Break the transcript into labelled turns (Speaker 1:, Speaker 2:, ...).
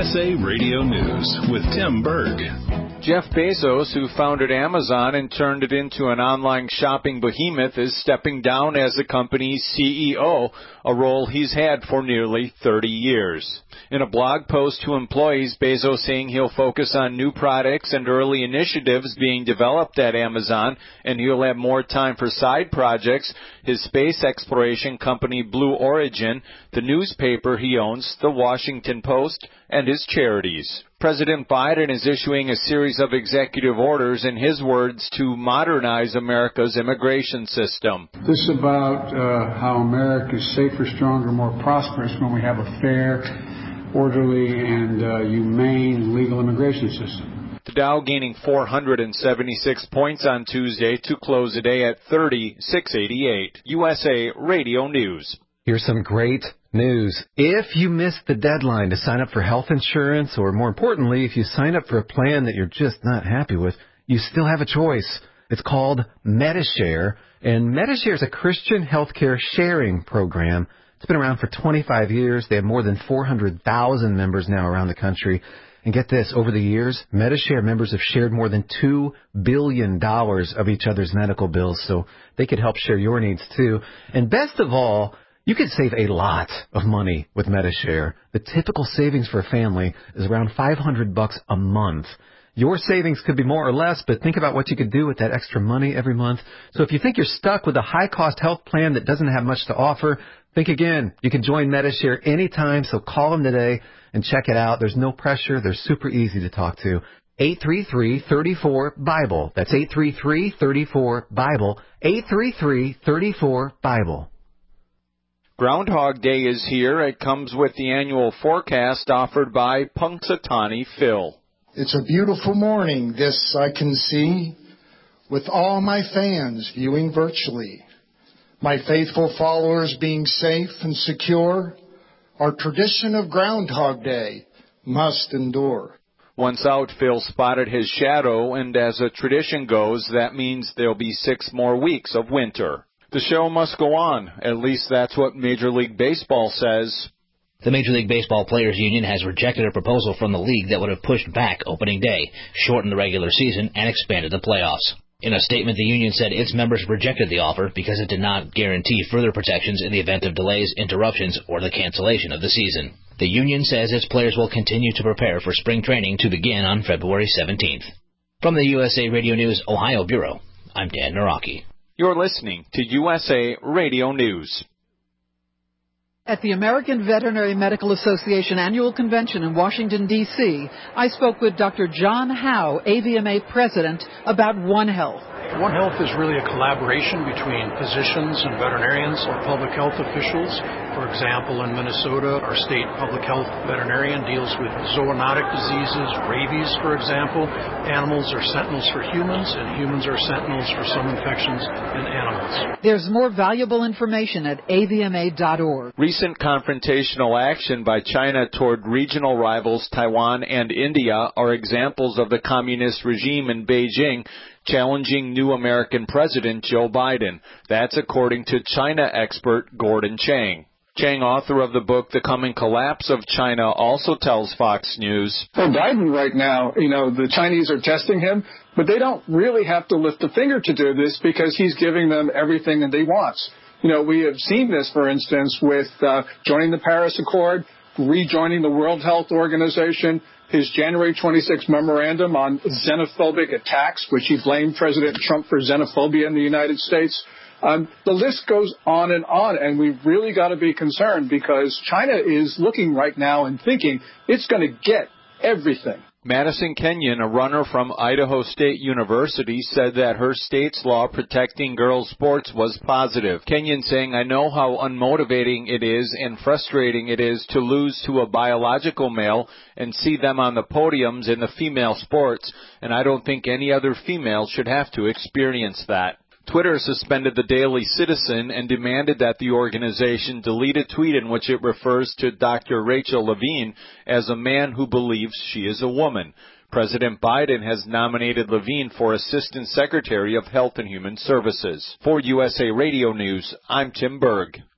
Speaker 1: USA Radio News with Tim Berg.
Speaker 2: Jeff Bezos, who founded Amazon and turned it into an online shopping behemoth, is stepping down as the company's CEO, a role he's had for nearly 30 years. In a blog post to employees, Bezos saying he'll focus on new products and early initiatives being developed at Amazon, and he'll have more time for side projects, his space exploration company Blue Origin, the newspaper he owns, The Washington Post, and his charities. President Biden is issuing a series of executive orders, in his words, to modernize America's immigration system.
Speaker 3: This is about how America is safer, stronger, more prosperous when we have a fair, orderly, and humane legal immigration system.
Speaker 2: The Dow gaining 476 points on Tuesday to close the day at 30,688. USA Radio News.
Speaker 4: Here's some great news. If you missed the deadline to sign up for health insurance, or more importantly, if you sign up for a plan that you're just not happy with, you still have a choice. It's called Medi-Share, and Medi-Share is a Christian healthcare sharing program. It's been around for 25 years. They have more than 400,000 members now around the country. And get this, over the years, Medi-Share members have shared more than $2 billion of each other's medical bills, so they could help share your needs too. And best of all, you could save a lot of money with Medi-Share. The typical savings for a family is around $500 a month. Your savings could be more or less, but think about what you could do with that extra money every month. So if you think you're stuck with a high-cost health plan that doesn't have much to offer, think again. You can join Medi-Share anytime, so call them today and check it out. There's no pressure. They're super easy to talk to. 833-34-BIBLE. That's 833-34-BIBLE. 833-34-BIBLE.
Speaker 2: Groundhog Day is here. It comes with the annual forecast offered by Punxsutawney Phil.
Speaker 5: It's a beautiful morning, this I can see, with all my fans viewing virtually. My faithful followers being safe and secure, our tradition of Groundhog Day must endure.
Speaker 2: Once out, Phil spotted his shadow, and as a tradition goes, that means there'll be 6 more weeks of winter. The show must go on. At least that's what Major League Baseball says.
Speaker 6: The Major League Baseball Players Union has rejected a proposal from the league that would have pushed back opening day, shortened the regular season, and expanded the playoffs. In a statement, the union said its members rejected the offer because it did not guarantee further protections in the event of delays, interruptions, or the cancellation of the season. The union says its players will continue to prepare for spring training to begin on February 17th. From the USA Radio News Ohio Bureau, I'm Dan Naraki.
Speaker 2: You're listening to USA Radio News.
Speaker 7: At the American Veterinary Medical Association Annual Convention in Washington, D.C., I spoke with Dr. John Howe, AVMA President, about One Health.
Speaker 8: One Health is really a collaboration between physicians and veterinarians or public health officials. For example, in Minnesota, our state public health veterinarian deals with zoonotic diseases, rabies, for example. Animals are sentinels for humans, and humans are sentinels for some infections in animals.
Speaker 7: There's more valuable information at avma.org.
Speaker 2: Recent confrontational action by China toward regional rivals Taiwan and India are examples of the communist regime in Beijing challenging new American President Joe Biden. That's according to China expert Gordon Chang. Chang, author of the book The Coming Collapse of China, also tells Fox News.
Speaker 9: For Biden right now, the Chinese are testing him, but they don't really have to lift a finger to do this because he's giving them everything that they want. We have seen this, for instance, with joining the Paris Accord, rejoining the World Health Organization, his January 26 memorandum on xenophobic attacks, which he blamed President Trump for xenophobia in the United States. The list goes on, and we've really got to be concerned because China is looking right now and thinking it's going to get everything.
Speaker 2: Madison Kenyon, a runner from Idaho State University, said that her state's law protecting girls' sports was positive. Kenyon saying, I know how unmotivating it is and frustrating it is to lose to a biological male and see them on the podiums in the female sports, and I don't think any other female should have to experience that. Twitter suspended the Daily Citizen and demanded that the organization delete a tweet in which it refers to Dr. Rachel Levine as a man who believes she is a woman. President Biden has nominated Levine for Assistant Secretary of Health and Human Services. For USA Radio News, I'm Tim Berg.